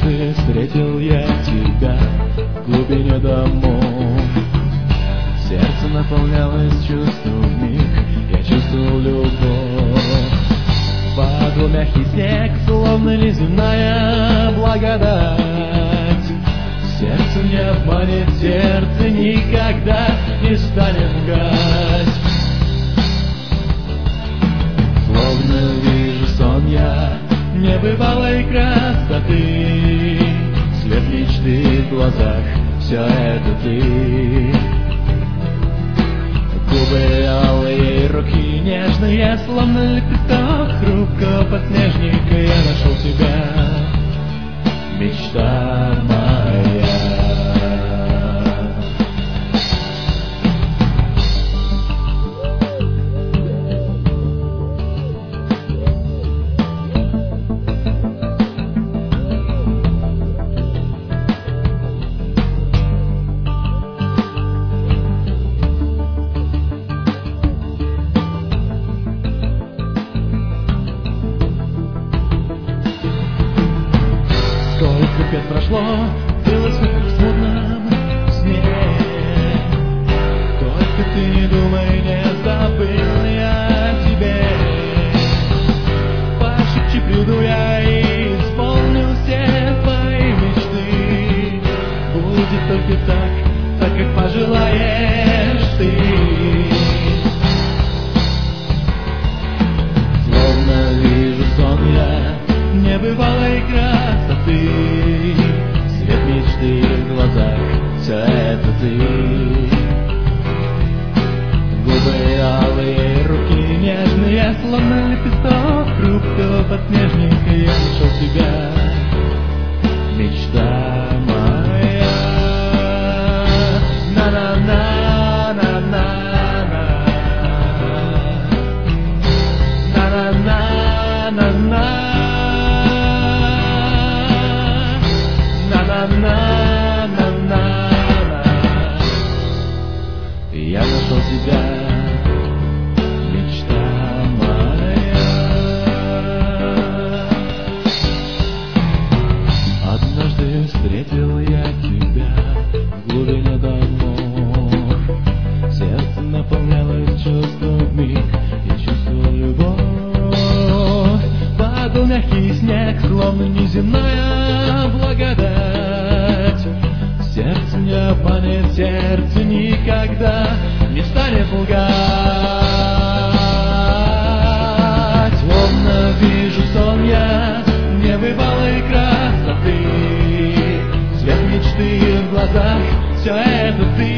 Однажды встретил я тебя в глубине домов. Сердце наполнялось чувством вмиг, я чувствовал любовь. Падал мягкий снег, словно неземная благодать. Сердце не обманет, сердце никогда не станет лгать. Словно вижу сон я небывалой красоты, свет мечты в глазах, все это ты. Губы алые, руки нежные, словно лепесток хрупкого подснежника. Я нашел тебя, мечта моя. Сколько лет прошло, было все как в смутном сне. Только ты не думай, не забыл я тебе. Пошепчи, приду я и исполню все твои мечты. Будет только так как пожелаешь ты. Словно вижу сон я небывалой красоты, свет мечты в глазах, все это ты. Губы алые, руки нежные, словно лепесток хрупкого подснежника. Я нашел тебя, мечта моя. На-на-на, на-на-на, на-на-на, на-на. На-на-на-на-на. Я нашел тебя, мечта моя. Однажды встретил я тебя в глубине домов. Сердце наполнялось чувством вмиг, я чувствовал любовь. Падал мягкий снег, словно неземная благодать. Сердце не обманет, сердце никогда не станет лгать. Словно вижу сон я небывалой красоты, свет мечты в глазах, все это ты.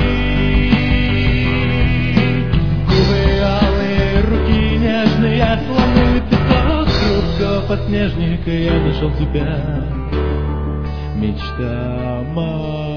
Губы алые, руки нежные, словно лепесток хрупкого подснежника. Я нашел тебя, мечта моя.